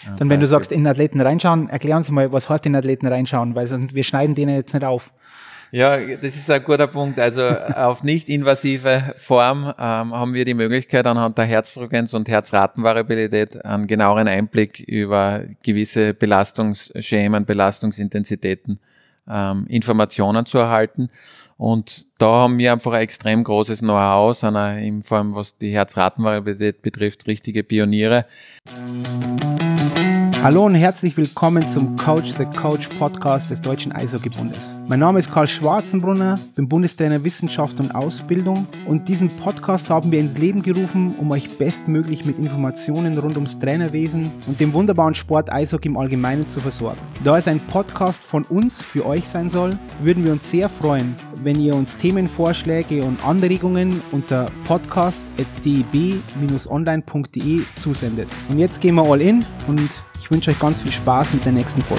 Dann, wenn du sagst, in Athleten reinschauen, erklär uns mal, was heißt in Athleten reinschauen, weil sonst wir schneiden denen jetzt nicht auf. Ja, das ist ein guter Punkt. Also auf nicht-invasive Form haben wir die Möglichkeit, anhand der Herzfrequenz und Herzratenvariabilität einen genaueren Einblick über gewisse Belastungsschemen, Belastungsintensitäten, Informationen zu erhalten. Und da haben wir einfach ein extrem großes Know-how, sind auch vor allem was die Herzratenvariabilität betrifft, richtige Pioniere. Hallo und herzlich willkommen zum Coach the Coach Podcast des Deutschen Eishockeybundes. Mein Name ist Karl Schwarzenbrunner, bin Bundestrainer Wissenschaft und Ausbildung und diesen Podcast haben wir ins Leben gerufen, um euch bestmöglich mit Informationen rund ums Trainerwesen und dem wunderbaren Sport Eishockey im Allgemeinen zu versorgen. Da es ein Podcast von uns für euch sein soll, würden wir uns sehr freuen, wenn ihr uns Themenvorschläge und Anregungen unter podcast@deb-online.de zusendet. Und jetzt gehen wir all in und ich wünsche euch ganz viel Spaß mit der nächsten Folge.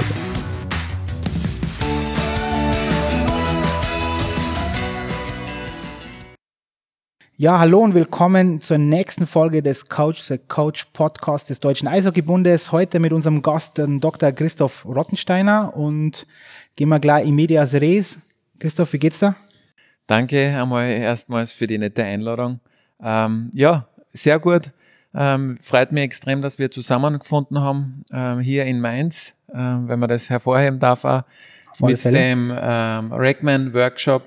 Ja, hallo und willkommen zur nächsten Folge des Coach the Coach Podcast des Deutschen Eishockeybundes. Heute mit unserem Gast, Dr. Christoph Rottensteiner, und gehen wir gleich in medias res. Christoph, wie geht's da? Danke einmal erstmals für die nette Einladung. Ja, sehr gut. Freut mich extrem, dass wir zusammengefunden haben, hier in Mainz, wenn man das hervorheben darf, auch mit dem Rackman-Workshop.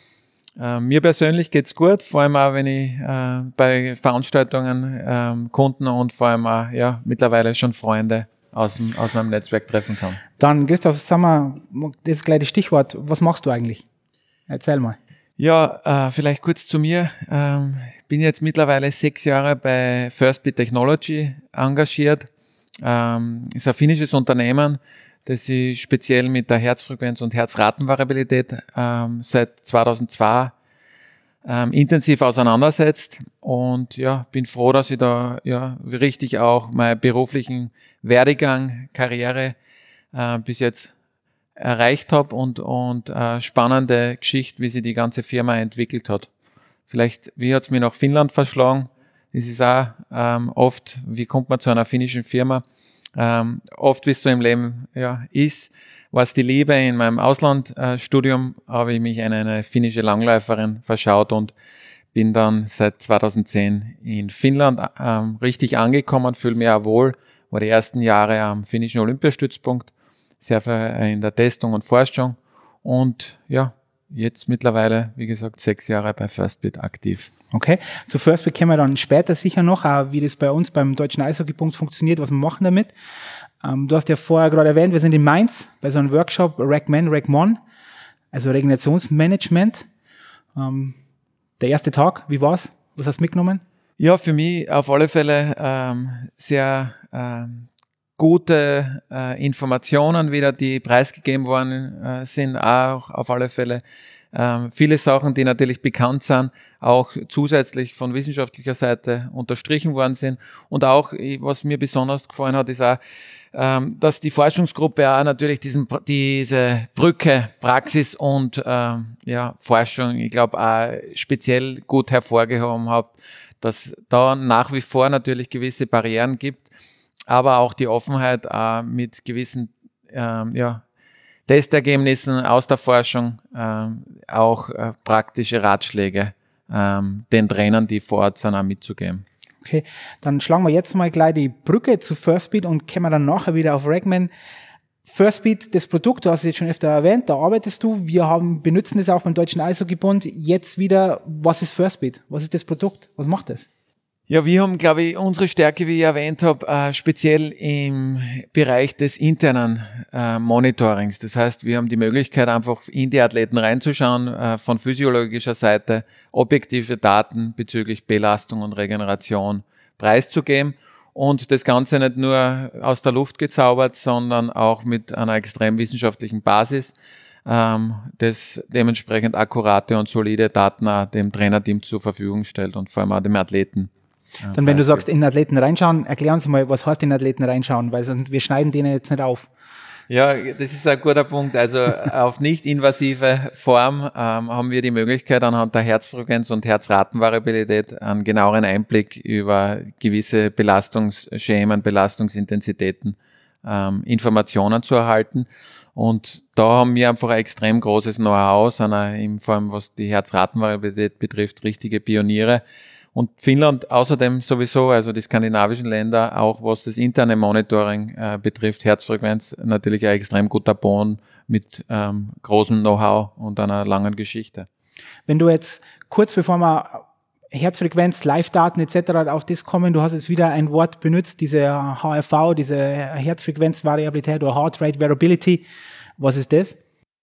Mir persönlich geht's gut, vor allem auch, wenn ich bei Veranstaltungen Kunden und vor allem auch mittlerweile schon Freunde aus meinem Netzwerk treffen kann. Dann, Christoph, sag mal, das ist gleich das Stichwort. Was machst du eigentlich? Erzähl mal. Ja, vielleicht kurz zu mir. Bin jetzt mittlerweile 6 Jahre bei Firstbeat Technology engagiert. Ist ein finnisches Unternehmen, das sich speziell mit der Herzfrequenz und Herzratenvariabilität seit 2002 intensiv auseinandersetzt. Und ja, bin froh, dass ich da richtig auch meinen beruflichen Werdegang, Karriere bis jetzt erreicht habe und spannende Geschichte, wie sich die ganze Firma entwickelt hat. Vielleicht, wie hat's mir nach Finnland verschlagen? Das ist auch oft, wie kommt man zu einer finnischen Firma? Oft, wie es so im Leben ist, war es die Liebe. In meinem Auslandstudium habe ich mich an eine finnische Langläuferin verschaut und bin dann seit 2010 in Finnland richtig angekommen, fühle mich auch wohl, war die ersten Jahre am finnischen Olympiastützpunkt, sehr viel in der Testung und Forschung und ja, jetzt mittlerweile, wie gesagt, 6 Jahre bei Firstbeat aktiv. Okay, zu Firstbeat kommen wir dann später sicher noch, wie das bei uns beim Deutschen Eishockeybund funktioniert, was wir machen damit. Du hast ja vorher gerade erwähnt, wir sind in Mainz bei so einem Workshop, Rackman, also Regenerationsmanagement. Der erste Tag, wie war's? Was hast du mitgenommen? Ja, für mich auf alle Fälle sehr gute Informationen wieder, die preisgegeben worden sind, auch auf alle Fälle viele Sachen, die natürlich bekannt sind, auch zusätzlich von wissenschaftlicher Seite unterstrichen worden sind. Und auch, was mir besonders gefallen hat, ist auch, dass die Forschungsgruppe auch natürlich diese Brücke Praxis und Forschung, ich glaube, auch speziell gut hervorgehoben hat, dass da nach wie vor natürlich gewisse Barrieren gibt, aber auch die Offenheit mit gewissen Testergebnissen aus der Forschung, auch praktische Ratschläge den Trainern, die vor Ort sind, auch mitzugeben. Okay, dann schlagen wir jetzt mal gleich die Brücke zu Firstbeat und kommen dann nachher wieder auf Rackman. Firstbeat, das Produkt, du hast es jetzt schon öfter erwähnt, da arbeitest du, wir benutzen das auch beim Deutschen Eishockeybund. Jetzt wieder, was ist Firstbeat? Was ist das Produkt? Was macht das? Ja, wir haben, glaube ich, unsere Stärke, wie ich erwähnt habe, speziell im Bereich des internen Monitorings. Das heißt, wir haben die Möglichkeit, einfach in die Athleten reinzuschauen, von physiologischer Seite objektive Daten bezüglich Belastung und Regeneration preiszugeben und das Ganze nicht nur aus der Luft gezaubert, sondern auch mit einer extrem wissenschaftlichen Basis, das dementsprechend akkurate und solide Daten auch dem Trainerteam zur Verfügung stellt und vor allem auch dem Athleten. Dann, wenn du sagst, in Athleten reinschauen, erklär uns mal, was heißt in Athleten reinschauen, weil sonst wir schneiden denen jetzt nicht auf. Ja, das ist ein guter Punkt. Also auf nicht invasive Form haben wir die Möglichkeit, anhand der Herzfrequenz und Herzratenvariabilität einen genaueren Einblick über gewisse Belastungsschemen, Belastungsintensitäten, Informationen zu erhalten. Und da haben wir einfach ein extrem großes Know-how, sind vor allem was die Herzratenvariabilität betrifft, richtige Pioniere. Und Finnland außerdem sowieso, also die skandinavischen Länder, auch was das interne Monitoring betrifft, Herzfrequenz, natürlich ein extrem guter Boden mit großem Know-how und einer langen Geschichte. Wenn du jetzt kurz bevor wir Herzfrequenz, Live-Daten etc. auf das kommen, du hast jetzt wieder ein Wort benutzt, diese HRV, diese Herzfrequenzvariabilität oder Heart Rate Variability. Was ist das?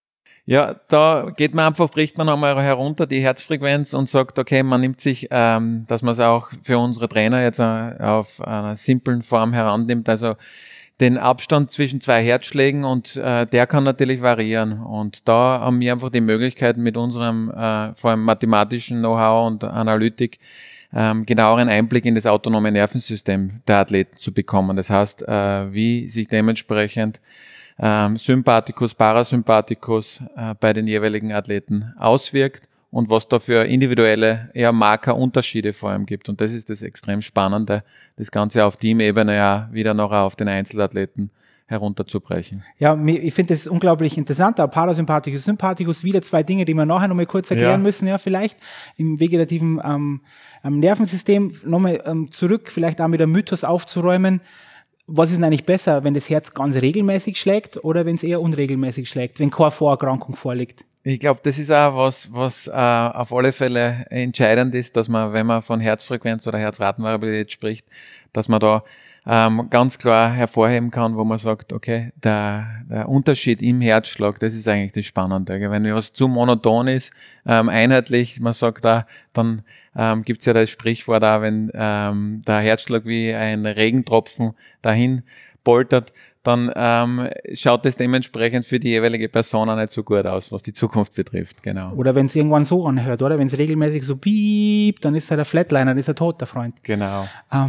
Ja, da bricht man einmal herunter die Herzfrequenz und sagt, okay, man nimmt sich, dass man es auch für unsere Trainer jetzt auf einer simplen Form herannimmt, also den Abstand zwischen zwei Herzschlägen und der kann natürlich variieren. Und da haben wir einfach die Möglichkeit mit unserem vor allem mathematischen Know-how und Analytik genaueren Einblick in das autonome Nervensystem der Athleten zu bekommen. Das heißt, wie sich dementsprechend Sympathikus, Parasympathikus bei den jeweiligen Athleten auswirkt und was da für individuelle Markerunterschiede vor allem gibt. Und das ist das extrem Spannende, das Ganze auf Teamebene ja wieder noch auf den Einzelathleten herunterzubrechen. Ja, ich finde das unglaublich interessant. Aber Parasympathikus, Sympathikus, wieder zwei Dinge, die wir nachher nochmal kurz erklären müssen, ja, vielleicht im vegetativen Nervensystem nochmal zurück, vielleicht auch mit einem Mythos aufzuräumen. Was ist denn eigentlich besser, wenn das Herz ganz regelmäßig schlägt oder wenn es eher unregelmäßig schlägt, wenn keine Vorerkrankung vorliegt? Ich glaube, das ist auch was auf alle Fälle entscheidend ist, dass man, wenn man von Herzfrequenz oder Herzratenvariabilität spricht, dass man da ganz klar hervorheben kann, wo man sagt, okay, der Unterschied im Herzschlag, das ist eigentlich das Spannende. Wenn was zu monoton ist, einheitlich, man sagt da, dann gibt's ja das Sprichwort da, wenn der Herzschlag wie ein Regentropfen dahin poltert, dann schaut es dementsprechend für die jeweilige Person auch nicht so gut aus, was die Zukunft betrifft. Genau. Oder wenn es irgendwann so anhört, oder? Wenn es regelmäßig so piept, dann ist er der Flatliner, dann ist er tot, der Freund. Genau.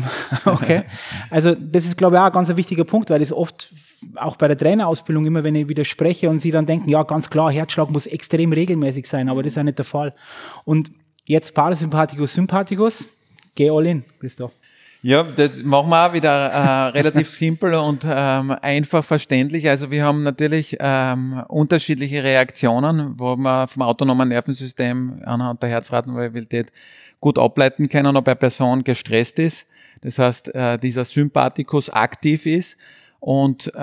Okay. Also das ist, glaube ich, auch ein ganz wichtiger Punkt, weil das oft auch bei der Trainerausbildung immer, wenn ich widerspreche und sie dann denken, ja, ganz klar, Herzschlag muss extrem regelmäßig sein, aber das ist ja nicht der Fall. Und jetzt Parasympathikus, Sympathikus, geh all in, Christoph. Ja, das machen wir auch wieder relativ simpel und einfach verständlich. Also wir haben natürlich unterschiedliche Reaktionen, wo wir vom autonomen Nervensystem anhand der Herzratenvariabilität gut ableiten können, ob eine Person gestresst ist. Das heißt, dieser Sympathikus aktiv ist und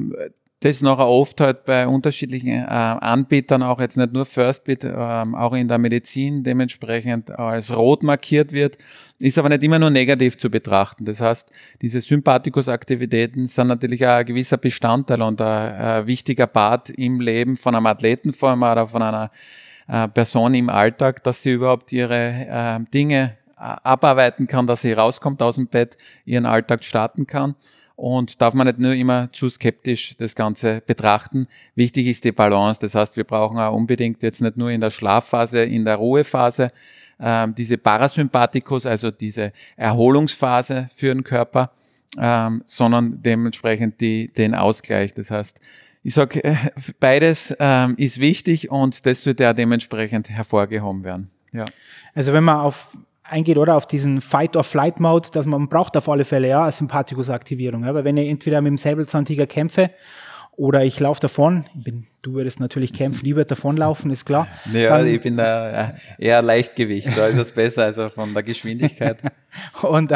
das nachher oft halt bei unterschiedlichen Anbietern, auch jetzt nicht nur Firstbeat, auch in der Medizin dementsprechend als rot markiert wird, ist aber nicht immer nur negativ zu betrachten. Das heißt, diese Sympathikus-Aktivitäten sind natürlich auch ein gewisser Bestandteil und ein wichtiger Part im Leben von einem Athleten, vor allem oder von einer Person im Alltag, dass sie überhaupt ihre Dinge abarbeiten kann, dass sie rauskommt aus dem Bett, ihren Alltag starten kann. Und darf man nicht nur immer zu skeptisch das Ganze betrachten. Wichtig ist die Balance. Das heißt, wir brauchen auch unbedingt jetzt nicht nur in der Schlafphase, in der Ruhephase, diese Parasympathikus, also diese Erholungsphase für den Körper, sondern dementsprechend den Ausgleich. Das heißt, ich sage, beides ist wichtig und das sollte ja dementsprechend hervorgehoben werden. Ja. Also wenn man eingeht oder auf diesen Fight-or-Flight-Mode, dass man braucht auf alle Fälle ja eine Sympathikus-Aktivierung. Ja? Weil wenn ich entweder mit dem Säbelzahntiger kämpfe oder ich laufe davon, du würdest natürlich kämpfen, ich würde davonlaufen, ist klar. Ja, ich bin da eher Leichtgewicht, da ist es besser, also von der Geschwindigkeit. und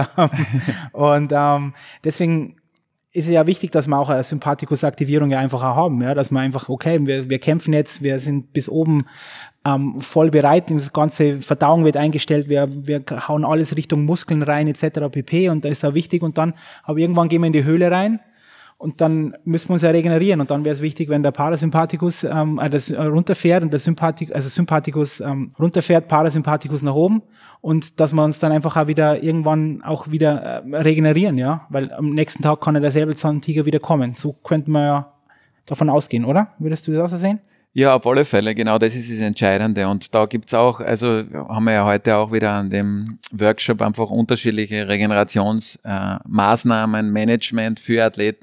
deswegen ist es ja wichtig, dass wir auch eine Sympathikus-Aktivierung ja einfach auch haben, ja, dass wir einfach, okay, wir kämpfen jetzt, wir sind bis oben voll bereit, das ganze Verdauung wird eingestellt, wir hauen alles Richtung Muskeln rein etc. pp. Und da ist auch wichtig und dann, aber irgendwann gehen wir in die Höhle rein und dann müssen wir uns ja regenerieren und dann wäre es wichtig, wenn der Parasympathikus das runterfährt und der Sympathikus runterfährt, Parasympathikus nach oben und dass wir uns dann einfach auch irgendwann wieder regenerieren, ja, weil am nächsten Tag kann ja der Säbelzahntiger wieder kommen. So könnte man ja davon ausgehen, oder? Würdest du das auch so sehen? Ja, auf alle Fälle, genau, das ist das Entscheidende. Und da gibt's auch, also haben wir ja heute auch wieder an dem Workshop einfach unterschiedliche Regenerationsmaßnahmen, Management für Athleten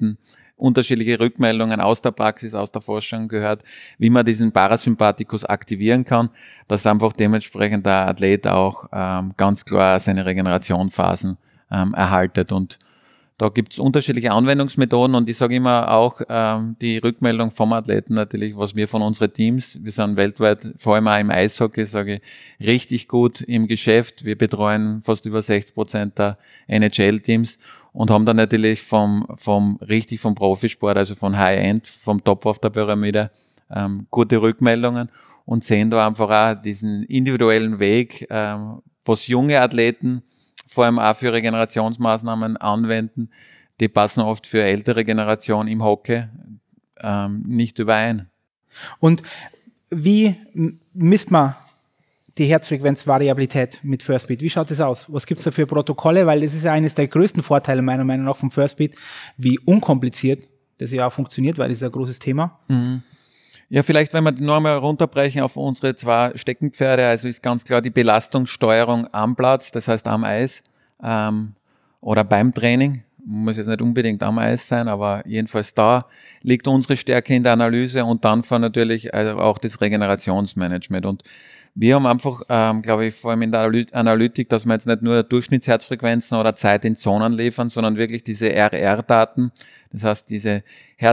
unterschiedliche Rückmeldungen aus der Praxis, aus der Forschung gehört, wie man diesen Parasympathikus aktivieren kann, dass einfach dementsprechend der Athlet auch ganz klar seine Regenerationsphasen erhaltet. Und da gibt es unterschiedliche Anwendungsmethoden und ich sage immer auch die Rückmeldung vom Athleten natürlich, was wir von unseren Teams, wir sind weltweit, vor allem auch im Eishockey, sage ich, richtig gut im Geschäft. Wir betreuen fast über 60% der NHL-Teams und haben dann natürlich vom Profisport, also von High-End, vom Top of der Pyramide, gute Rückmeldungen und sehen da einfach auch diesen individuellen Weg, was junge Athleten vor allem auch für Regenerationsmaßnahmen anwenden, die passen oft für ältere Generationen im Hockey nicht überein. Und wie misst man die Herzfrequenzvariabilität mit Firstbeat? Wie schaut das aus? Was gibt es da für Protokolle? Weil das ist ja eines der größten Vorteile meiner Meinung nach vom Firstbeat, wie unkompliziert das ja auch funktioniert, weil das ist ein großes Thema. Mhm. Ja, vielleicht, wenn wir die Norm runterbrechen auf unsere 2 Steckenpferde, also ist ganz klar die Belastungssteuerung am Platz, das heißt am Eis oder beim Training, muss jetzt nicht unbedingt am Eis sein, aber jedenfalls da liegt unsere Stärke in der Analyse und dann von natürlich auch das Regenerationsmanagement. Und wir haben einfach, glaube ich, vor allem in der Analytik, dass wir jetzt nicht nur Durchschnittsherzfrequenzen oder Zeit in Zonen liefern, sondern wirklich diese RR-Daten, das heißt diese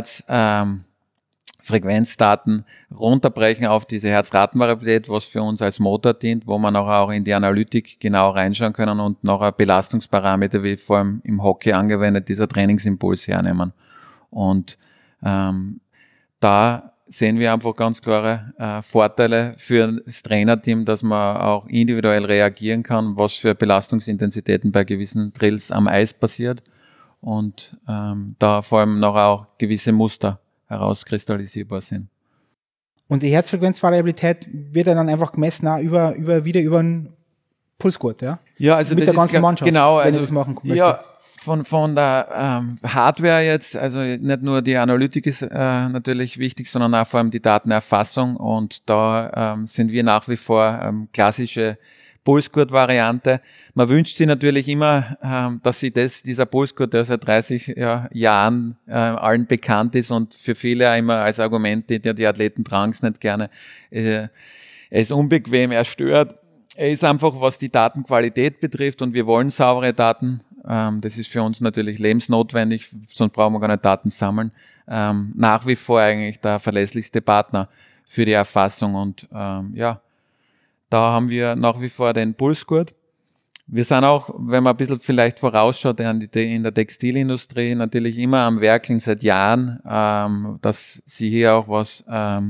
Frequenzdaten runterbrechen auf diese Herzratenvariabilität, was für uns als Motor dient, wo man nachher auch in die Analytik genau reinschauen können und nachher Belastungsparameter, wie vor allem im Hockey angewendet, dieser Trainingsimpuls hernehmen. Und da sehen wir einfach ganz klare Vorteile für das Trainerteam, dass man auch individuell reagieren kann, was für Belastungsintensitäten bei gewissen Drills am Eis passiert und da vor allem nachher auch gewisse Muster herauskristallisierbar sind. Und die Herzfrequenzvariabilität wird dann einfach gemessen wieder über einen Pulsgurt, ja? Ja, also mit das der ganzen Mannschaft, genau, wenn also ich das machen möchte. Ja, von der Hardware jetzt, also nicht nur die Analytik ist natürlich wichtig, sondern auch vor allem die Datenerfassung und da sind wir nach wie vor klassische Pulsgurt-Variante. Man wünscht sich natürlich immer, dass sie dieser Pulsgurt, der seit 30 Jahren allen bekannt ist und für viele immer als Argument, die Athleten tragen es nicht gerne. Er ist unbequem, er stört. Er ist einfach, was die Datenqualität betrifft und wir wollen saubere Daten. Das ist für uns natürlich lebensnotwendig, sonst brauchen wir gar nicht Daten sammeln. Nach wie vor eigentlich der verlässlichste Partner für die Erfassung und da haben wir nach wie vor den Pulsgurt. Wir sind auch, wenn man ein bisschen vielleicht vorausschaut, in der Textilindustrie natürlich immer am Werkeln seit Jahren, dass sie hier auch was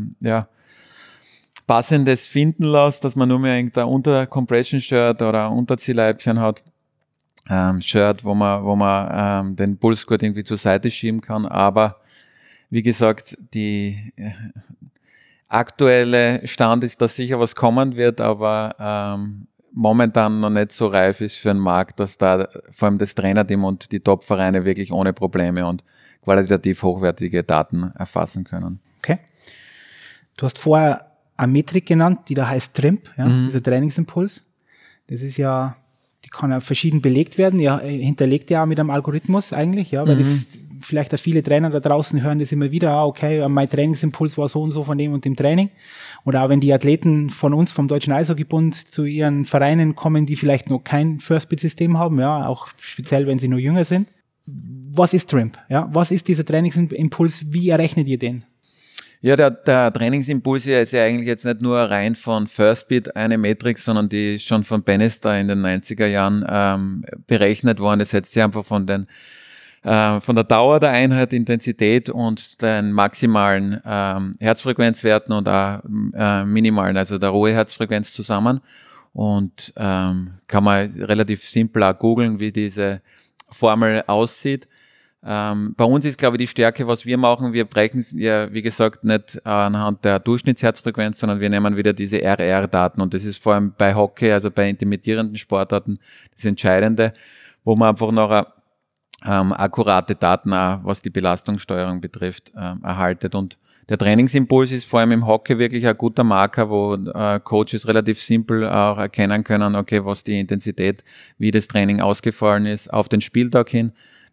Passendes finden lässt, dass man nur mehr irgendein Unter-Compression-Shirt oder Unterziehleibchen hat, Shirt, wo man den Pulsgurt irgendwie zur Seite schieben kann. Aber wie gesagt, die aktuelle Stand ist, dass sicher was kommen wird, aber momentan noch nicht so reif ist für den Markt, dass da vor allem das Trainerteam und die Top-Vereine wirklich ohne Probleme und qualitativ hochwertige Daten erfassen können. Okay. Du hast vorher eine Metrik genannt, die da heißt TRIMP, dieser Trainingsimpuls. Das ist ja, die kann ja verschieden belegt werden, hinterlegt ja auch mit einem Algorithmus eigentlich, weil das vielleicht auch viele Trainer da draußen hören das immer wieder, okay, mein Trainingsimpuls war so und so von dem und dem Training. Oder auch wenn die Athleten von uns, vom Deutschen Eishockeybund, zu ihren Vereinen kommen, die vielleicht noch kein Firstbeat-System haben, auch speziell, wenn sie noch jünger sind. Was ist TRIMP? Was ist dieser Trainingsimpuls? Wie errechnet ihr den? Ja, der Trainingsimpuls ist ja eigentlich jetzt nicht nur rein von Firstbeat eine Metrik, sondern die ist schon von Bannister in den 90er Jahren berechnet worden. Das setzt sich einfach von der Dauer der Einheit, Intensität und den maximalen Herzfrequenzwerten und auch minimalen, also der Ruheherzfrequenz zusammen. Und kann man relativ simpel auch googeln, wie diese Formel aussieht. Bei uns ist, glaube ich, die Stärke, was wir machen, wir brechen es ja, wie gesagt, nicht anhand der Durchschnittsherzfrequenz, sondern wir nehmen wieder diese RR-Daten und das ist vor allem bei Hockey, also bei intermittierenden Sportarten, das Entscheidende, wo man einfach noch akkurate Daten, auch, was die Belastungssteuerung betrifft, erhaltet. Und der Trainingsimpuls ist vor allem im Hockey wirklich ein guter Marker, wo Coaches relativ simpel auch erkennen können, okay, was die Intensität, wie das Training ausgefallen ist, auf den Spieltag hin.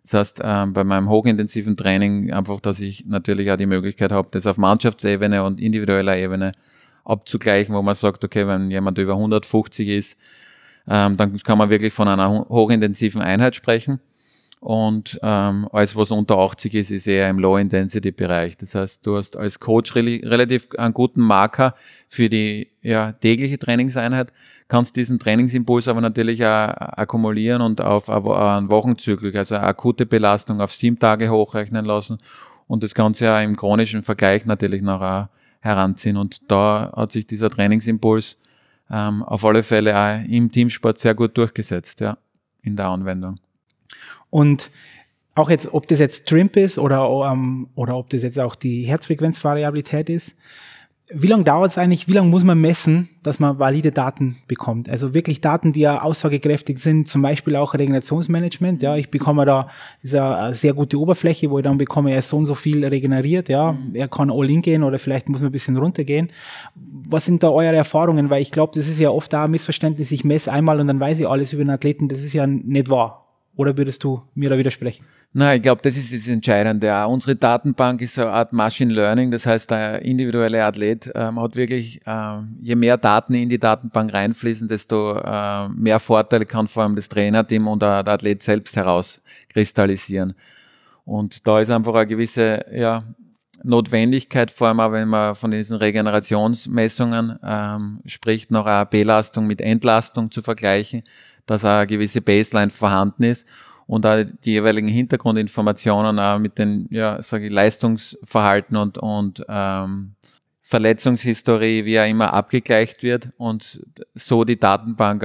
Das heißt, bei meinem hochintensiven Training einfach, dass ich natürlich auch die Möglichkeit habe, das auf Mannschaftsebene und individueller Ebene abzugleichen, wo man sagt, okay, wenn jemand über 150 ist, dann kann man wirklich von einer hochintensiven Einheit sprechen. Und alles, was unter 80 ist, ist eher im Low-Intensity-Bereich. Das heißt, du hast als Coach relativ einen guten Marker für die tägliche Trainingseinheit, kannst diesen Trainingsimpuls aber natürlich auch akkumulieren und auf einen Wochenzyklus, also eine akute Belastung auf 7 Tage hochrechnen lassen und das Ganze ja im chronischen Vergleich natürlich noch heranziehen. Und da hat sich dieser Trainingsimpuls auf alle Fälle auch im Teamsport sehr gut durchgesetzt, ja, in der Anwendung. Und auch jetzt, ob das jetzt Trimp ist oder ob das jetzt auch die Herzfrequenzvariabilität ist, wie lange dauert es eigentlich, wie lange muss man messen, dass man valide Daten bekommt? Also wirklich Daten, die ja aussagekräftig sind, zum Beispiel auch Regenerationsmanagement. Ja, ich bekomme da, ist ja eine sehr gute Oberfläche, wo ich dann bekomme, er ist so und so viel regeneriert, ja, er kann all in gehen oder vielleicht muss man ein bisschen runtergehen. Was sind da eure Erfahrungen? Weil ich glaube, das ist ja oft auch ein Missverständnis, ich messe einmal und dann weiß ich alles über den Athleten, das ist ja nicht wahr. Oder würdest du mir da widersprechen? Nein, ich glaube, das ist das Entscheidende. Auch unsere Datenbank ist so eine Art Machine Learning. Das heißt, der individuelle Athlet hat wirklich, je mehr Daten in die Datenbank reinfließen, desto mehr Vorteile kann vor allem das Trainerteam und der Athlet selbst herauskristallisieren. Und da ist einfach eine gewisse Notwendigkeit, vor allem auch wenn man von diesen Regenerationsmessungen spricht, noch eine Belastung mit Entlastung zu vergleichen, dass auch eine gewisse Baseline vorhanden ist und auch die jeweiligen Hintergrundinformationen auch mit den Leistungsverhalten und Verletzungshistorie wie auch immer abgegleicht wird und so die Datenbank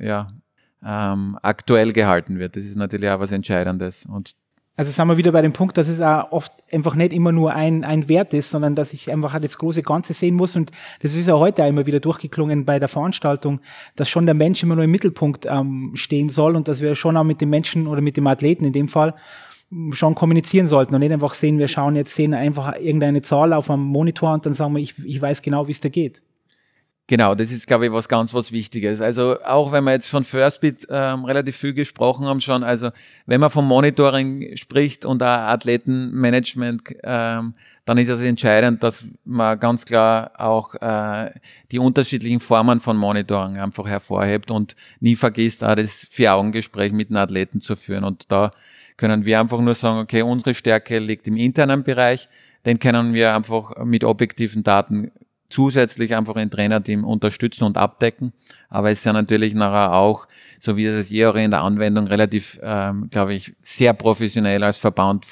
aktuell gehalten wird. Das ist natürlich auch was Entscheidendes. Und also sind wir wieder bei dem Punkt, dass es auch oft einfach nicht immer nur ein Wert ist, sondern dass ich einfach das große Ganze sehen muss. Und das ist ja heute auch immer wieder durchgeklungen bei der Veranstaltung, dass schon der Mensch immer nur im Mittelpunkt stehen soll und dass wir schon auch mit dem Menschen oder mit dem Athleten in dem Fall schon kommunizieren sollten und nicht einfach sehen einfach irgendeine Zahl auf einem Monitor und dann sagen wir, ich weiß genau, wie es da geht. Genau, das ist, glaube ich, was Wichtiges. Also auch wenn wir jetzt von Firstbeat relativ viel gesprochen haben schon, also wenn man vom Monitoring spricht und auch Athletenmanagement, dann ist es entscheidend, dass man ganz klar auch die unterschiedlichen Formen von Monitoring einfach hervorhebt und nie vergisst, auch das 4-Augen-Gespräch mit den Athleten zu führen. Und da können wir einfach nur sagen, okay, unsere Stärke liegt im internen Bereich, den können wir einfach mit objektiven Daten zusätzlich einfach ein Trainerteam unterstützen und abdecken. Aber es ist ja natürlich nachher auch, so wie es ihr auch in der Anwendung relativ, glaube ich, sehr professionell als Verband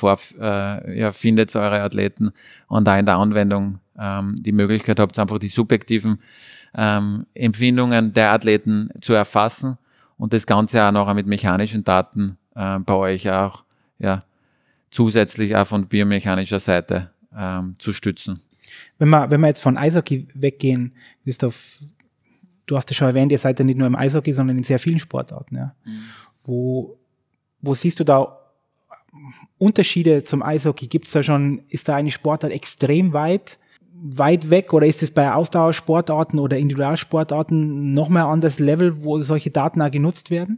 findet eure Athleten und da in der Anwendung die Möglichkeit habt, einfach die subjektiven Empfindungen der Athleten zu erfassen und das Ganze auch nachher mit mechanischen Daten bei euch auch zusätzlich auch von biomechanischer Seite zu stützen. Wenn wir jetzt von Eishockey weggehen, Christoph, du hast ja schon erwähnt, ihr seid ja nicht nur im Eishockey, sondern in sehr vielen Sportarten. Ja. Wo siehst du da Unterschiede zum Eishockey? Ist da eine Sportart extrem weit weg oder ist es bei Ausdauersportarten oder Individualsportarten noch mal ein anderes Level, wo solche Daten auch genutzt werden?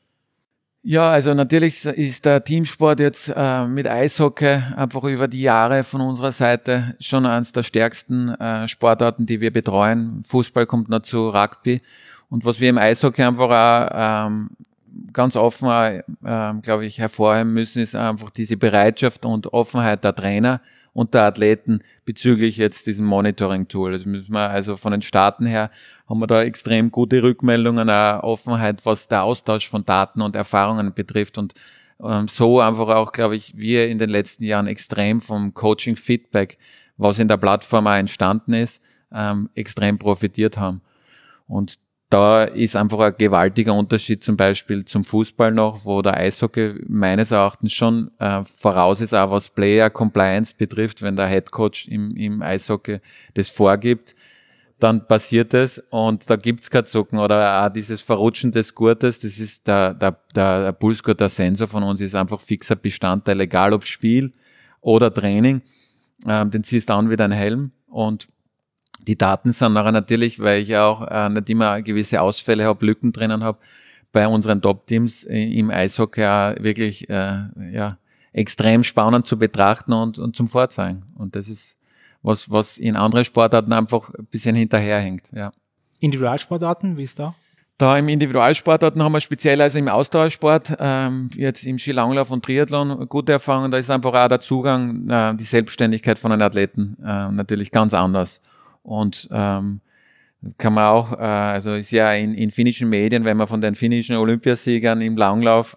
Ja, also natürlich ist der Teamsport jetzt mit Eishockey einfach über die Jahre von unserer Seite schon eines der stärksten Sportarten, die wir betreuen. Fußball kommt noch zu Rugby. Und was wir im Eishockey einfach auch ganz offen, glaube ich, hervorheben müssen, ist einfach diese Bereitschaft und Offenheit der Trainer und der Athleten bezüglich jetzt diesem Monitoring-Tool. Das müssen wir also von den Staaten her haben wir da extrem gute Rückmeldungen, eine Offenheit, was der Austausch von Daten und Erfahrungen betrifft und so einfach auch, glaube ich, wir in den letzten Jahren extrem vom Coaching-Feedback, was in der Plattform auch entstanden ist, extrem profitiert haben. Und da ist einfach ein gewaltiger Unterschied zum Beispiel zum Fußball noch, wo der Eishockey meines Erachtens schon voraus ist, auch was Player Compliance betrifft, wenn der Headcoach im Eishockey das vorgibt, dann passiert es und da gibt's kein Zucken oder auch dieses Verrutschen des Gurtes, das ist der Pulsgurt, der Sensor von uns ist einfach fixer Bestandteil, egal ob Spiel oder Training, den ziehst du an wie dein Helm und die Daten sind nachher natürlich, weil ich auch nicht immer gewisse Ausfälle habe, Lücken drinnen habe, bei unseren Top-Teams im Eishockey auch wirklich extrem spannend zu betrachten und zum Vorzeigen. Und das ist was in anderen Sportarten einfach ein bisschen hinterherhängt, ja. Individualsportarten, wie ist da? Da im Individualsportarten haben wir speziell, also im Ausdauersport, jetzt im Skilanglauf und Triathlon gute Erfahrungen. Da ist einfach auch der Zugang, die Selbstständigkeit von einem Athleten natürlich ganz anders. Und kann man auch, also ist ja in finnischen Medien, wenn man von den finnischen Olympiasiegern im Langlauf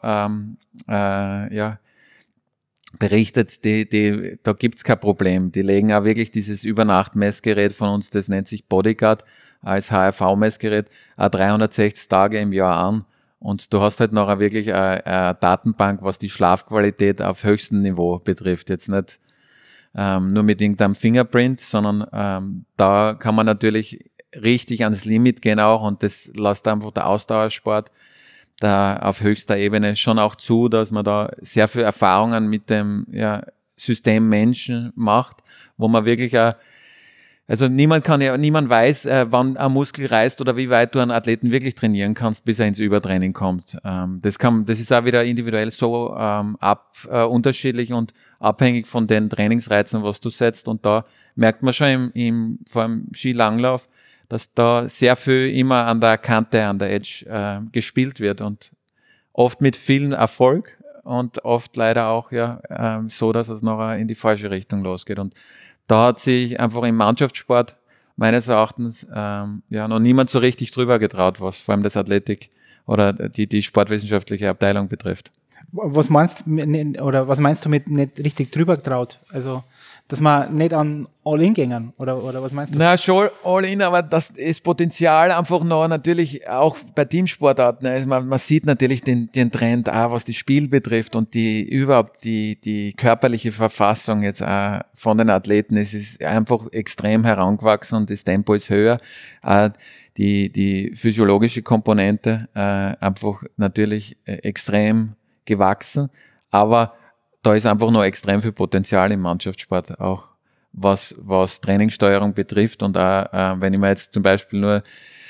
berichtet, da gibt's kein Problem. Die legen auch wirklich dieses Übernacht-Messgerät von uns, das nennt sich Bodyguard, als HRV-Messgerät, 360 Tage im Jahr an. Und du hast halt nachher wirklich eine Datenbank, was die Schlafqualität auf höchstem Niveau betrifft. Jetzt nicht nur mit irgendeinem Fingerprint, sondern da kann man natürlich richtig ans Limit gehen auch, und das lässt einfach der Ausdauersport da auf höchster Ebene schon auch zu, dass man da sehr viel Erfahrungen mit dem System Menschen macht, wo man wirklich also niemand weiß, wann ein Muskel reißt oder wie weit du einen Athleten wirklich trainieren kannst, bis er ins Übertraining kommt. Das ist auch wieder individuell so unterschiedlich und abhängig von den Trainingsreizen, was du setzt. Und da merkt man schon vor allem Skilanglauf, dass da sehr viel immer an der Kante, an der Edge gespielt wird, und oft mit vielen Erfolg und oft leider auch so, dass es nachher in die falsche Richtung losgeht. Und da hat sich einfach im Mannschaftssport meines Erachtens noch niemand so richtig drüber getraut, was vor allem das Athletik oder die sportwissenschaftliche Abteilung betrifft. Was meinst du mit nicht richtig drüber getraut? Also, dass man nicht an All-In gängen, oder was meinst du? Na, schon All-In, aber das Potenzial einfach noch natürlich auch bei Teamsportarten. Also man sieht natürlich den Trend auch, was das Spiel betrifft und die körperliche Verfassung jetzt auch von den Athleten. Es ist einfach extrem herangewachsen und das Tempo ist höher. Die physiologische Komponente einfach natürlich extrem gewachsen, aber da ist einfach noch extrem viel Potenzial im Mannschaftssport, auch was Trainingssteuerung betrifft. Und auch, wenn ich mir jetzt zum Beispiel nur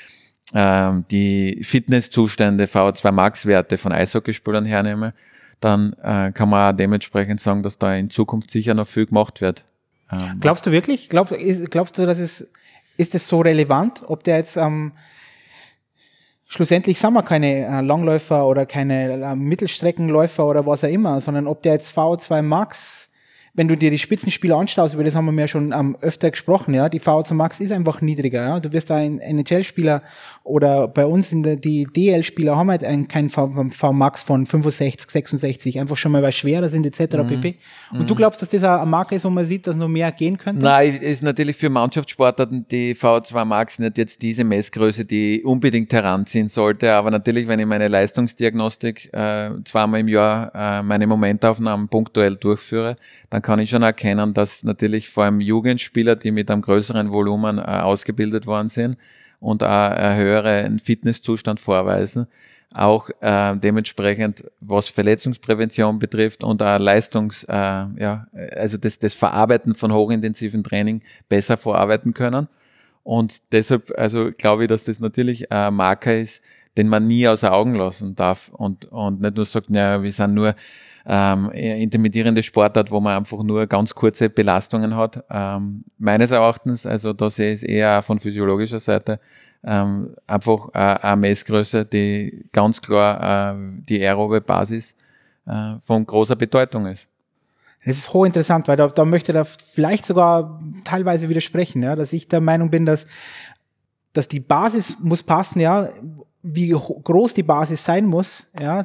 die Fitnesszustände, VO2 Max-Werte von Eishockeyspielern hernehme, dann kann man auch dementsprechend sagen, dass da in Zukunft sicher noch viel gemacht wird. Glaubst du wirklich? Glaubst du, ist es so relevant, ob der jetzt schlussendlich sind wir keine Langläufer oder keine Mittelstreckenläufer oder was auch immer, sondern ob der jetzt VO2 Max, wenn du dir die Spitzenspieler anschaust, über das haben wir ja schon öfter gesprochen, ja, die VO2 Max ist einfach niedriger, ja. Du wirst da ein NHL-Spieler oder bei uns die DL-Spieler haben halt keinen V-Max von 65, 66, einfach schon mal, weil schwerer sind etc. pp. Und du glaubst, dass das eine Marke ist, wo man sieht, dass noch mehr gehen könnte? Nein, ist natürlich für Mannschaftssportarten die VO2 Max nicht jetzt diese Messgröße, die unbedingt heranziehen sollte, aber natürlich, wenn ich meine Leistungsdiagnostik zweimal im Jahr meine Momentaufnahmen punktuell durchführe, dann kann ich schon erkennen, dass natürlich vor allem Jugendspieler, die mit einem größeren Volumen ausgebildet worden sind und auch einen höheren Fitnesszustand vorweisen, auch dementsprechend, was Verletzungsprävention betrifft und auch also das Verarbeiten von hochintensiven Training besser verarbeiten können. Und deshalb, also glaube ich, dass das natürlich ein Marker ist, den man nie außer Augen lassen darf und nicht nur sagt, naja, wir sind nur intermittierende Sportart, wo man einfach nur ganz kurze Belastungen hat. Meines Erachtens, also da sehe ich es eher von physiologischer Seite, einfach eine Messgröße, die ganz klar die aerobe Basis von großer Bedeutung ist. Das ist hochinteressant, weil da möchte er vielleicht sogar teilweise widersprechen, ja, dass ich der Meinung bin, dass die Basis muss passen, ja, wie groß die Basis sein muss, ja,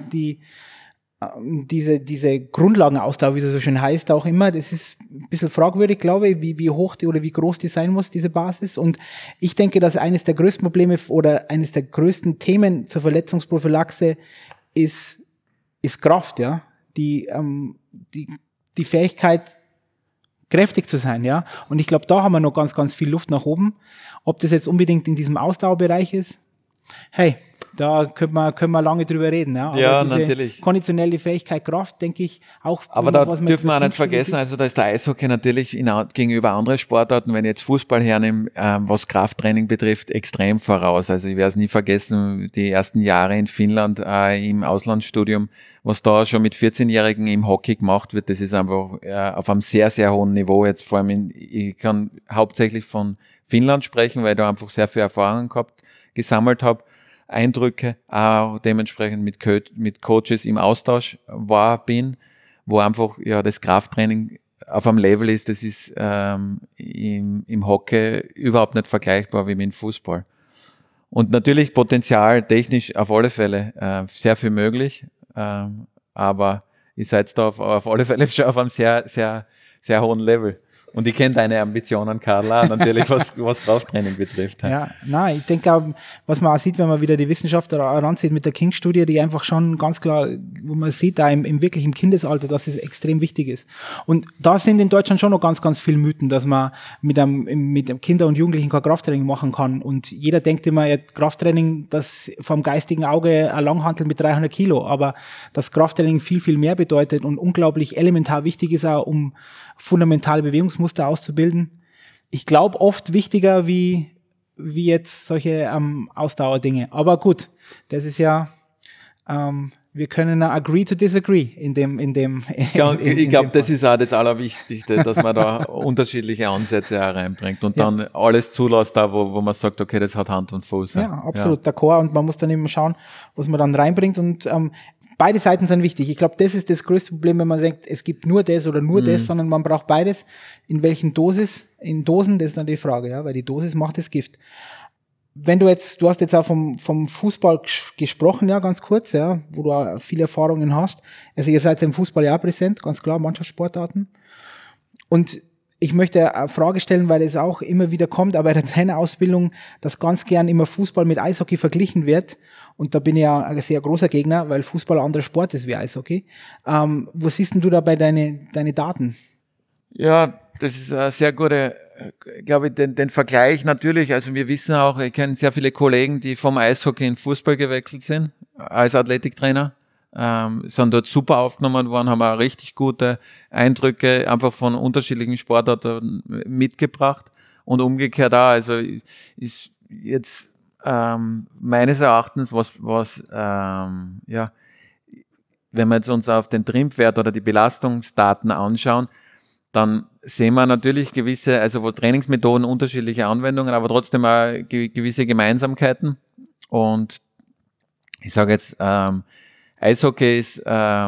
diese Grundlagenausdauer, wie es so schön heißt, auch immer, das ist ein bisschen fragwürdig, glaube ich, wie hoch die oder wie groß die sein muss, diese Basis. Und ich denke, dass eines der größten Probleme oder eines der größten Themen zur Verletzungsprophylaxe ist Kraft, ja, die Fähigkeit, kräftig zu sein, ja. Und ich glaube, da haben wir noch ganz, ganz viel Luft nach oben. Ob das jetzt unbedingt in diesem Ausdauerbereich ist, hey, da können wir lange drüber reden. Ja, aber diese natürlich. Konditionelle Fähigkeit, Kraft, denke ich, auch. Aber da dürfen wir auch nicht vergessen, also da ist der Eishockey natürlich gegenüber anderen Sportarten, wenn ich jetzt Fußball hernehme, was Krafttraining betrifft, extrem voraus. Also ich werde es nie vergessen, die ersten Jahre in Finnland im Auslandsstudium, was da schon mit 14-Jährigen im Hockey gemacht wird, das ist einfach auf einem sehr, sehr hohen Niveau. Jetzt vor allem, ich kann hauptsächlich von Finnland sprechen, weil ich da einfach sehr viel Erfahrung gesammelt habe, Eindrücke, auch dementsprechend mit Coaches im Austausch bin, wo einfach das Krafttraining auf einem Level ist, das ist im Hockey überhaupt nicht vergleichbar wie mit dem Fußball. Und natürlich Potenzial technisch auf alle Fälle sehr viel möglich, aber ihr seid da auf alle Fälle schon auf einem sehr, sehr, sehr hohen Level. Und ich kenne deine Ambitionen, Carla, natürlich, was Krafttraining betrifft. Ja, nein, ich denke auch, was man auch sieht, wenn man wieder die Wissenschaft heranzieht mit der King-Studie, die einfach schon ganz klar, wo man sieht, da wirklich im Kindesalter, dass es extrem wichtig ist. Und da sind in Deutschland schon noch ganz, ganz viele Mythen, dass man mit dem Kinder und Jugendlichen kein Krafttraining machen kann. Und jeder denkt immer, ja, Krafttraining, das vom geistigen Auge ein Langhantel mit 300 Kilo. Aber das Krafttraining viel, viel mehr bedeutet und unglaublich elementar wichtig ist auch, um fundamentale Bewegungsmuster auszubilden. Ich glaube, oft wichtiger wie jetzt solche Ausdauerdinge. Aber gut, das ist ja, wir können agree to disagree in dem. Ich glaube, das ist auch das Allerwichtigste, dass man da unterschiedliche Ansätze hereinbringt und dann alles zulässt, da wo man sagt, okay, das hat Hand und Fuß. Ja, absolut, d'accord. Und man muss dann eben schauen, was man dann reinbringt und beide Seiten sind wichtig. Ich glaube, das ist das größte Problem, wenn man denkt, es gibt nur das oder nur das, sondern man braucht beides. In welchen Dosis? In Dosen, das ist dann die Frage, ja, weil die Dosis macht das Gift. Wenn du hast jetzt auch vom Fußball gesprochen, ja, ganz kurz, ja, wo du auch viele Erfahrungen hast. Also ihr seid im Fußball ja auch präsent, ganz klar, Mannschaftssportarten. Und ich möchte eine Frage stellen, weil es auch immer wieder kommt, aber bei der Trainerausbildung, dass ganz gern immer Fußball mit Eishockey verglichen wird. Und da bin ich ja ein sehr großer Gegner, weil Fußball ein anderer Sport ist wie Eishockey. Wo siehst denn du dabei deine Daten? Ja, das ist eine sehr gute, glaube ich, den Vergleich natürlich. Also wir wissen auch, ich kenne sehr viele Kollegen, die vom Eishockey in Fußball gewechselt sind, als Athletiktrainer. Sind dort super aufgenommen worden, haben auch richtig gute Eindrücke einfach von unterschiedlichen Sportarten mitgebracht und umgekehrt auch. Also ist jetzt meines Erachtens wenn wir jetzt uns auf den Trimpfwert oder die Belastungsdaten anschauen, dann sehen wir natürlich wo Trainingsmethoden unterschiedliche Anwendungen, aber trotzdem auch gewisse Gemeinsamkeiten. Und ich sage jetzt, Eishockey ist,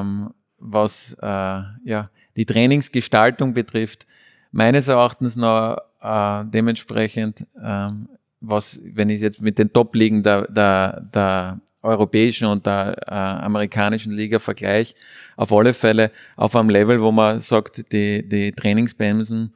was die Trainingsgestaltung betrifft, meines Erachtens noch dementsprechend, wenn ich jetzt mit den Top-Ligen der europäischen und der amerikanischen Liga vergleiche, auf alle Fälle auf einem Level, wo man sagt, die Trainingspensum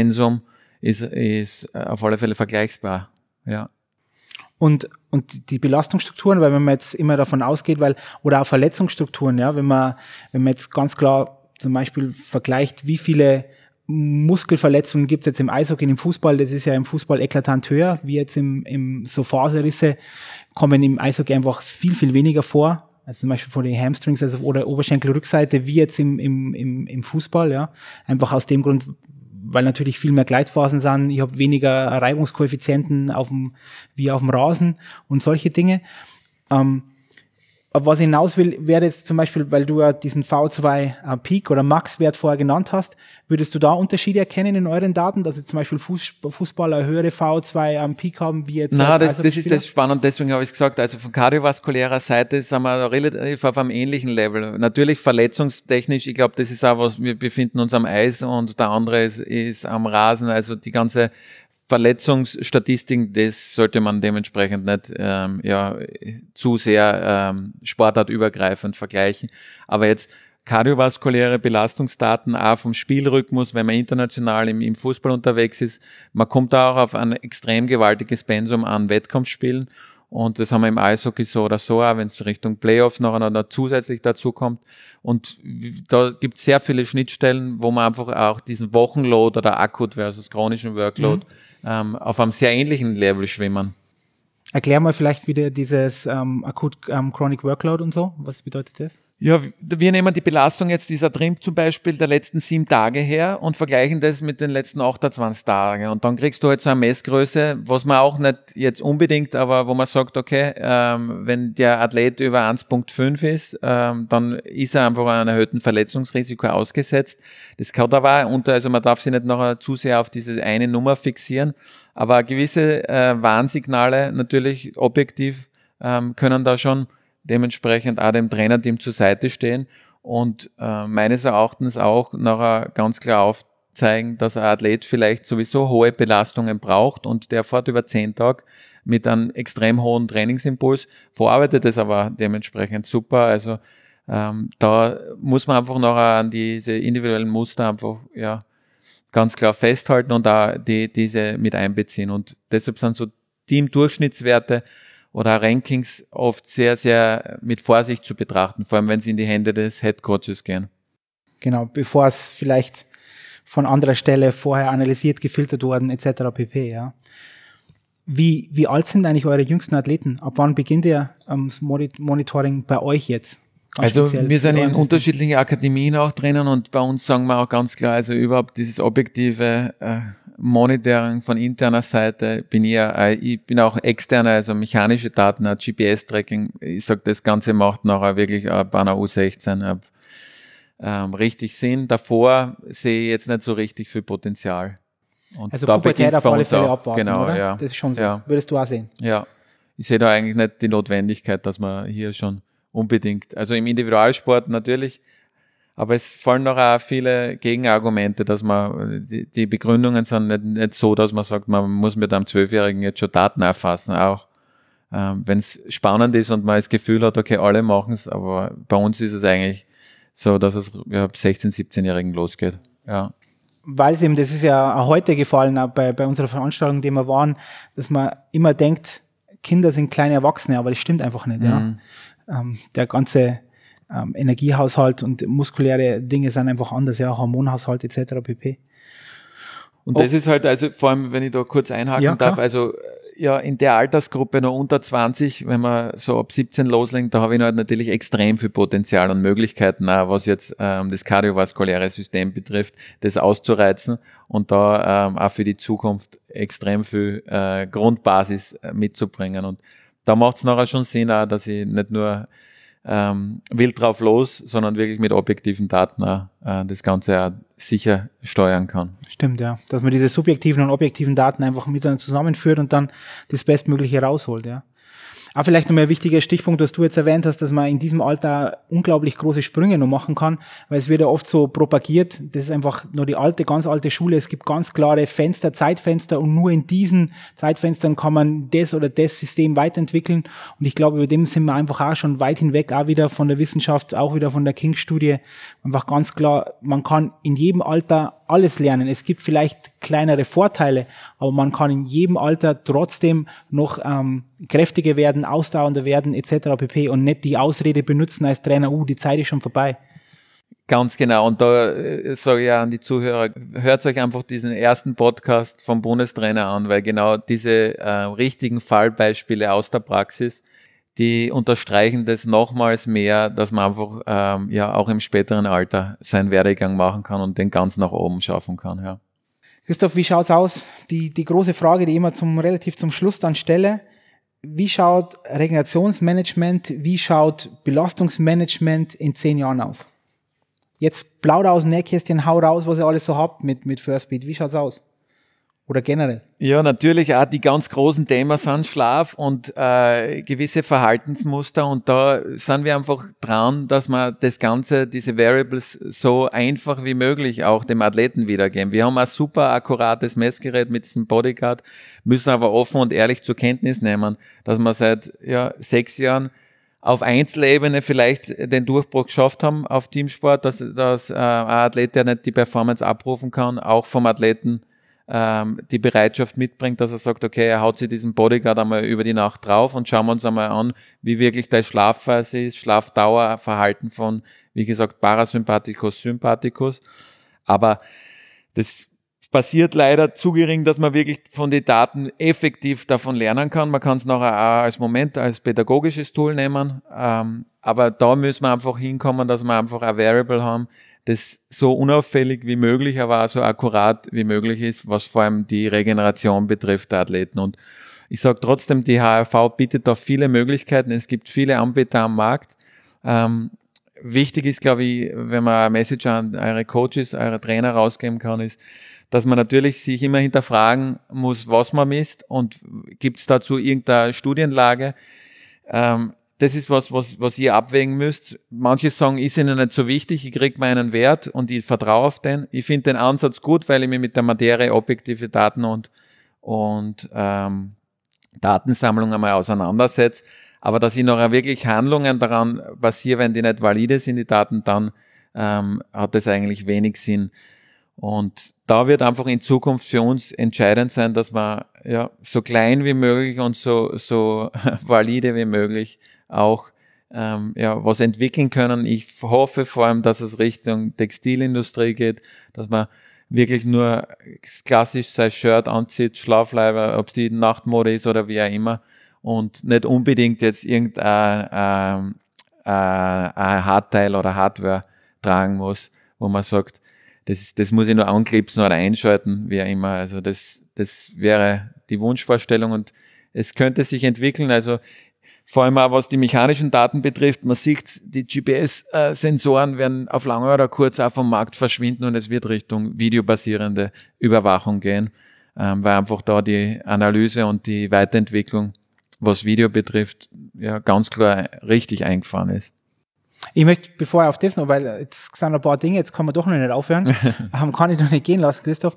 ist auf alle Fälle vergleichbar. Ja. Und die Belastungsstrukturen, weil wenn man jetzt immer davon ausgeht, oder auch Verletzungsstrukturen, ja, wenn man jetzt ganz klar zum Beispiel vergleicht, wie viele Muskelverletzungen gibt es jetzt im Eishockey und im Fußball, das ist ja im Fußball eklatant höher, wie jetzt so Faserrisse kommen im Eishockey einfach viel, viel weniger vor, also zum Beispiel von den Hamstrings, oder Oberschenkelrückseite, wie jetzt im Fußball, ja, einfach aus dem Grund, weil natürlich viel mehr Gleitphasen sind, ich habe weniger Reibungskoeffizienten wie auf dem Rasen und solche Dinge. Aber was ich hinaus will, wäre jetzt zum Beispiel, weil du ja diesen V2 Peak oder Max-Wert vorher genannt hast, würdest du da Unterschiede erkennen in euren Daten, dass jetzt zum Beispiel Fußballer höhere V2 Peak haben, wie jetzt? Na, das ist das spannend, deswegen habe ich es gesagt, also von kardiovaskulärer Seite sind wir relativ auf einem ähnlichen Level. Natürlich verletzungstechnisch, ich glaube, das ist auch was, wir befinden uns am Eis und der andere ist am Rasen, also die ganze Verletzungsstatistiken, das sollte man dementsprechend nicht zu sehr sportartübergreifend vergleichen. Aber jetzt kardiovaskuläre Belastungsdaten auch vom Spielrhythmus, wenn man international im Fußball unterwegs ist, man kommt da auch auf ein extrem gewaltiges Pensum an Wettkampfspielen. Und das haben wir im Eishockey so oder so, auch wenn es Richtung Playoffs noch zusätzlich dazu kommt. Und da gibt es sehr viele Schnittstellen, wo man einfach auch diesen Wochenload oder Akut versus chronischen Workload auf einem sehr ähnlichen Level schwimmen. Erklär mal vielleicht wieder dieses Chronic Workload und so. Was bedeutet das? Ja, wir nehmen die Belastung jetzt dieser Trimp zum Beispiel der letzten 7 Tage her und vergleichen das mit den letzten 28 Tagen. Und dann kriegst du halt so eine Messgröße, was man auch nicht jetzt unbedingt, aber wo man sagt, okay, wenn der Athlet über 1,5 ist, dann ist er einfach einem erhöhten Verletzungsrisiko ausgesetzt. Das kann aber also man darf sich nicht noch zu sehr auf diese eine Nummer fixieren, aber gewisse Warnsignale natürlich objektiv können da schon dementsprechend auch dem Trainerteam zur Seite stehen und meines Erachtens auch nachher ganz klar aufzeigen, dass ein Athlet vielleicht sowieso hohe Belastungen braucht und der fährt über 10 Tage mit einem extrem hohen Trainingsimpuls, verarbeitet es aber dementsprechend super. Also da muss man einfach nachher an diese individuellen Muster einfach ganz klar festhalten und da diese mit einbeziehen. Und deshalb sind so Team-Durchschnittswerte oder Rankings oft sehr, sehr mit Vorsicht zu betrachten, vor allem wenn sie in die Hände des Headcoaches gehen. Genau, bevor es vielleicht von anderer Stelle vorher analysiert, gefiltert worden, etc. pp. Ja. Wie alt sind eigentlich eure jüngsten Athleten? Ab wann beginnt ihr das Monitoring bei euch jetzt? Also wir sind in unterschiedlichen Akademien auch drinnen und bei uns sagen wir auch ganz klar, also überhaupt dieses objektive Monitoring von interner Seite ich bin auch externer, also mechanische Daten, GPS-Tracking. Ich sag, das Ganze macht nachher wirklich bei einer U16 richtig Sinn. Davor sehe ich jetzt nicht so richtig viel Potenzial. Und also da Pubertät auf alle Fälle abwarten, genau, oder? Ja. Das ist schon so. Ja. Würdest du auch sehen? Ja, ich sehe da eigentlich nicht die Notwendigkeit, dass man hier schon unbedingt, also im Individualsport natürlich, aber es fallen noch auch viele Gegenargumente, dass man, die Begründungen sind nicht so, dass man sagt, man muss mit einem 12-Jährigen jetzt schon Daten erfassen, auch wenn es spannend ist und man das Gefühl hat, okay, alle machen es, aber bei uns ist es eigentlich so, dass es ab 16-, 17-Jährigen losgeht. Ja. Weil es eben, das ist ja auch heute gefallen, auch bei unserer Veranstaltung, die wir waren, dass man immer denkt, Kinder sind kleine Erwachsene, aber das stimmt einfach nicht. Ja. Der ganze Energiehaushalt und muskuläre Dinge sind einfach anders, ja, Hormonhaushalt etc. pp. Und das ist halt, also vor allem, wenn ich da kurz einhaken darf, also ja, in der Altersgruppe noch unter 20, wenn man so ab 17 loslegt, da habe ich halt natürlich extrem viel Potenzial und Möglichkeiten, auch was jetzt das kardiovaskuläre System betrifft, das auszureizen und da auch für die Zukunft extrem viel Grundbasis mitzubringen. Und da macht es nachher schon Sinn, auch, dass ich nicht nur wild drauf los, sondern wirklich mit objektiven Daten auch, das Ganze auch sicher steuern kann. Stimmt, ja. Dass man diese subjektiven und objektiven Daten einfach miteinander zusammenführt und dann das Bestmögliche rausholt, ja. Auch vielleicht nochmal ein wichtiger Stichpunkt, was du jetzt erwähnt hast, dass man in diesem Alter unglaublich große Sprünge noch machen kann, weil es wird ja oft so propagiert, das ist einfach nur die ganz alte Schule, es gibt ganz klare Fenster, Zeitfenster und nur in diesen Zeitfenstern kann man das oder das System weiterentwickeln und ich glaube, über dem sind wir einfach auch schon weit hinweg, auch wieder von der Wissenschaft, auch wieder von der King-Studie, einfach ganz klar, man kann in jedem Alter alles lernen. Es gibt vielleicht kleinere Vorteile, aber man kann in jedem Alter trotzdem noch kräftiger werden, ausdauernder werden etc. pp. Und nicht die Ausrede benutzen als Trainer, die Zeit ist schon vorbei. Ganz genau. Und da sage ich ja an die Zuhörer, hört euch einfach diesen ersten Podcast vom Bundestrainer an, weil genau diese richtigen Fallbeispiele aus der Praxis, die unterstreichen das nochmals mehr, dass man einfach auch im späteren Alter seinen Werdegang machen kann und den ganz nach oben schaffen kann. Ja. Christoph, wie schaut's aus? Die große Frage, die ich immer relativ zum Schluss dann stelle, wie schaut Regenerationsmanagement, wie schaut Belastungsmanagement in 10 Jahren aus? Jetzt plauder aus dem Nähkästchen, hau raus, was ihr alles so habt mit First Beat. Wie schaut's aus? Oder generell? Ja, natürlich auch die ganz großen Themen sind Schlaf und gewisse Verhaltensmuster und da sind wir einfach dran, dass wir das Ganze, diese Variables so einfach wie möglich auch dem Athleten wiedergeben. Wir haben ein super akkurates Messgerät mit diesem Bodyguard, müssen aber offen und ehrlich zur Kenntnis nehmen, dass wir seit 6 Jahren auf Einzelebene vielleicht den Durchbruch geschafft haben auf Teamsport, dass ein Athlet, der nicht die Performance abrufen kann, auch vom Athleten die Bereitschaft mitbringt, dass er sagt, okay, er haut sich diesen Bodyguard einmal über die Nacht drauf und schauen wir uns einmal an, wie wirklich der Schlafphase ist, Schlafdauer, Verhalten von, wie gesagt, Parasympathikus, Sympathikus. Aber das passiert leider zu gering, dass man wirklich von den Daten effektiv davon lernen kann. Man kann es nachher auch als pädagogisches Tool nehmen, aber da müssen wir einfach hinkommen, dass wir einfach ein Variable haben, das so unauffällig wie möglich, aber auch so akkurat wie möglich ist, was vor allem die Regeneration betrifft der Athleten. Und ich sage trotzdem, die HRV bietet da viele Möglichkeiten. Es gibt viele Anbieter am Markt. Wichtig ist, glaube ich, wenn man eine Message an eure Coaches, eure Trainer rausgeben kann, ist, dass man natürlich sich immer hinterfragen muss, was man misst und gibt es dazu irgendeine Studienlage. Das ist was ihr abwägen müsst. Manche sagen, ist ihnen nicht so wichtig, ich kriege meinen Wert und ich vertraue auf den. Ich finde den Ansatz gut, weil ich mich mit der Materie objektive Daten und Datensammlung einmal auseinandersetze. Aber dass ich noch wirklich Handlungen daran basiere, wenn die nicht valide sind, die Daten, dann hat das eigentlich wenig Sinn. Und da wird einfach in Zukunft für uns entscheidend sein, dass wir ja so klein wie möglich und so valide wie möglich auch was entwickeln können. Ich hoffe vor allem, dass es Richtung Textilindustrie geht, dass man wirklich nur klassisch sein Shirt anzieht, Schlafleiber, ob es die Nachtmode ist oder wie auch immer, und nicht unbedingt jetzt irgendein Hardteil oder Hardware tragen muss, wo man sagt, das muss ich nur anklipsen oder einschalten, wie auch immer. Also das wäre die Wunschvorstellung und es könnte sich entwickeln. Also vor allem auch was die mechanischen Daten betrifft, man sieht, die GPS-Sensoren werden auf lange oder kurz auch vom Markt verschwinden und es wird Richtung videobasierende Überwachung gehen, weil einfach da die Analyse und die Weiterentwicklung, was Video betrifft, ja ganz klar richtig eingefahren ist. Ich möchte, bevor ich auf das noch, weil jetzt sind ein paar Dinge, jetzt kann man doch noch nicht aufhören, kann ich noch nicht gehen lassen, Christoph.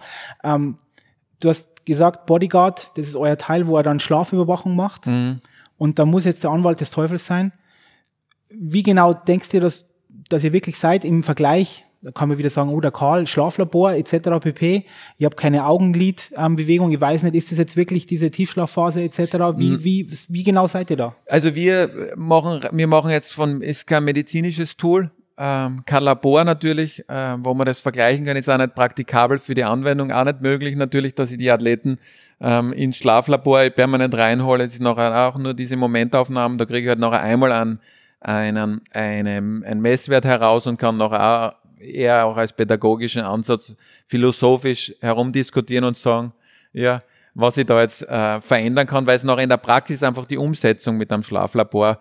Du hast gesagt, Bodyguard, das ist euer Teil, wo er dann Schlafüberwachung macht. Mhm. Und da muss jetzt der Anwalt des Teufels sein. Wie genau denkst du, dass ihr wirklich seid im Vergleich? Da kann man wieder sagen, oh, der Karl, Schlaflabor etc. pp. Ich habe keine Augenlidbewegung. Ich weiß nicht, ist das jetzt wirklich diese Tiefschlafphase etc.? Wie genau seid ihr da? Also wir machen jetzt ist kein medizinisches Tool, kein Labor natürlich, wo man das vergleichen kann. Ist auch nicht praktikabel für die Anwendung, auch nicht möglich natürlich, dass ich die Athleten ins Schlaflabor permanent reinhole. Jetzt nachher auch nur diese Momentaufnahmen, da kriege ich halt nachher einmal einen Messwert heraus und kann nachher auch eher auch als pädagogischen Ansatz philosophisch herumdiskutieren und sagen, ja, was ich da jetzt verändern kann, weil es nachher in der Praxis einfach die Umsetzung mit einem Schlaflabor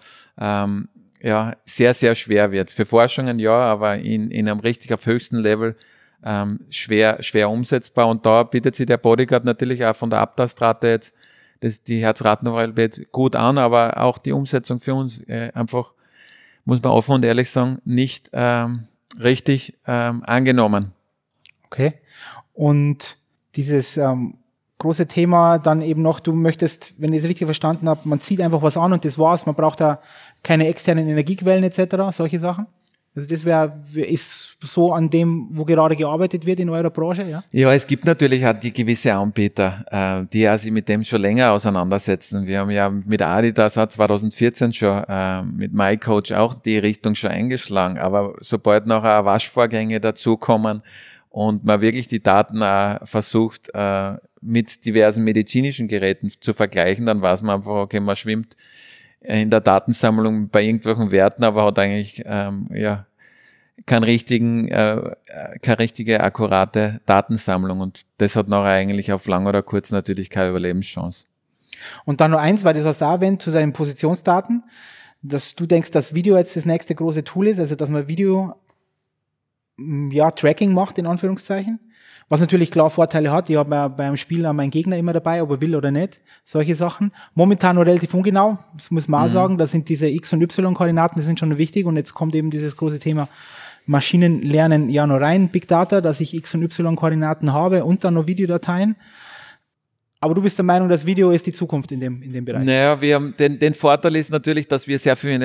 sehr, sehr schwer wird. Für Forschungen ja, aber in einem richtig auf höchstem Level schwer umsetzbar. Und da bietet sich der Bodyguard natürlich auch von der Abtastrate jetzt die Herzratenvariabilität gut an, aber auch die Umsetzung für uns einfach, muss man offen und ehrlich sagen, nicht richtig angenommen. Okay. Und dieses große Thema dann eben noch, du möchtest, wenn ich es richtig verstanden habe, man zieht einfach was an und das war's, man braucht da keine externen Energiequellen etc., solche Sachen? Also das ist so an dem, wo gerade gearbeitet wird in eurer Branche, ja? Ja, es gibt natürlich auch die gewisse Anbieter, die ja sich mit dem schon länger auseinandersetzen. Wir haben ja mit Adidas auch 2014 schon mit MyCoach auch die Richtung schon eingeschlagen. Aber sobald nachher Waschvorgänge dazukommen und man wirklich die Daten auch versucht, mit diversen medizinischen Geräten zu vergleichen, dann weiß man einfach, okay, man schwimmt in der Datensammlung bei irgendwelchen Werten, aber hat eigentlich keine richtige, akkurate Datensammlung und das hat nachher eigentlich auf lang oder kurz natürlich keine Überlebenschance. Und dann noch eins, weil du das hast da erwähnt, zu deinen Positionsdaten, dass du denkst, dass Video jetzt das nächste große Tool ist, also dass man Video Tracking macht, in Anführungszeichen. Was natürlich klar Vorteile hat. Ich habe ja beim Spiel meinen Gegner immer dabei, ob er will oder nicht. Solche Sachen. Momentan noch relativ ungenau. Das muss man auch sagen. Da sind diese X- und Y-Koordinaten, die sind schon wichtig. Und jetzt kommt eben dieses große Thema Maschinenlernen ja noch rein. Big Data, dass ich X- und Y-Koordinaten habe und dann noch Videodateien. Aber du bist der Meinung, dass Video ist die Zukunft in dem Bereich? Naja, wir haben den Vorteil ist natürlich, dass wir sehr viel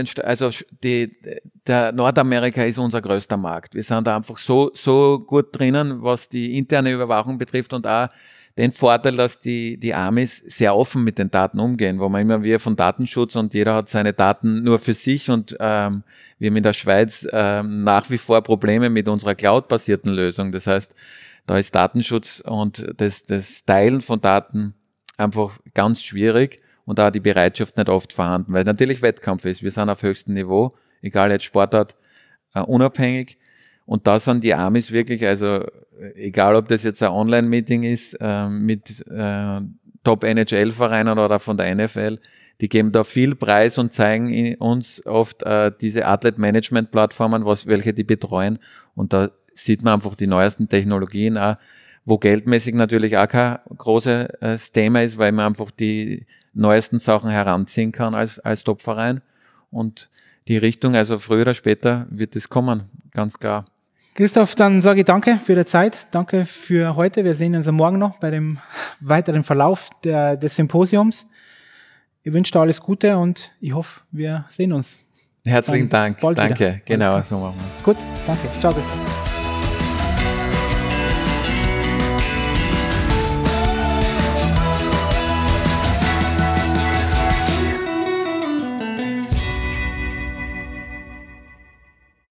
der Nordamerika ist unser größter Markt. Wir sind da einfach so gut drinnen, was die interne Überwachung betrifft und auch den Vorteil, dass die Amis sehr offen mit den Daten umgehen, wo man immer wieder von Datenschutz und jeder hat seine Daten nur für sich und wir haben in der Schweiz nach wie vor Probleme mit unserer Cloud-basierten Lösung. Das heißt, Da ist Datenschutz und das Teilen von Daten einfach ganz schwierig und auch die Bereitschaft nicht oft vorhanden, weil natürlich Wettkampf ist. Wir sind auf höchstem Niveau, egal jetzt Sportart, unabhängig. Und da sind die Amis wirklich, also egal ob das jetzt ein Online-Meeting ist mit Top-NHL-Vereinen oder von der NFL, die geben da viel Preis und zeigen uns oft diese Athlet-Management-Plattformen, welche die betreuen. Und da sieht man einfach die neuesten Technologien auch, wo geldmäßig natürlich auch kein großes Thema ist, weil man einfach die neuesten Sachen heranziehen kann als Top-Verein. Und die Richtung, also früher oder später wird es kommen, ganz klar. Christoph, dann sage ich danke für die Zeit, danke für heute. Wir sehen uns am Morgen noch bei dem weiteren Verlauf des Symposiums. Ich wünsche dir alles Gute und ich hoffe, wir sehen uns. Herzlichen Dank, danke, wieder. genau, so machen wir es. Gut, danke, ciao.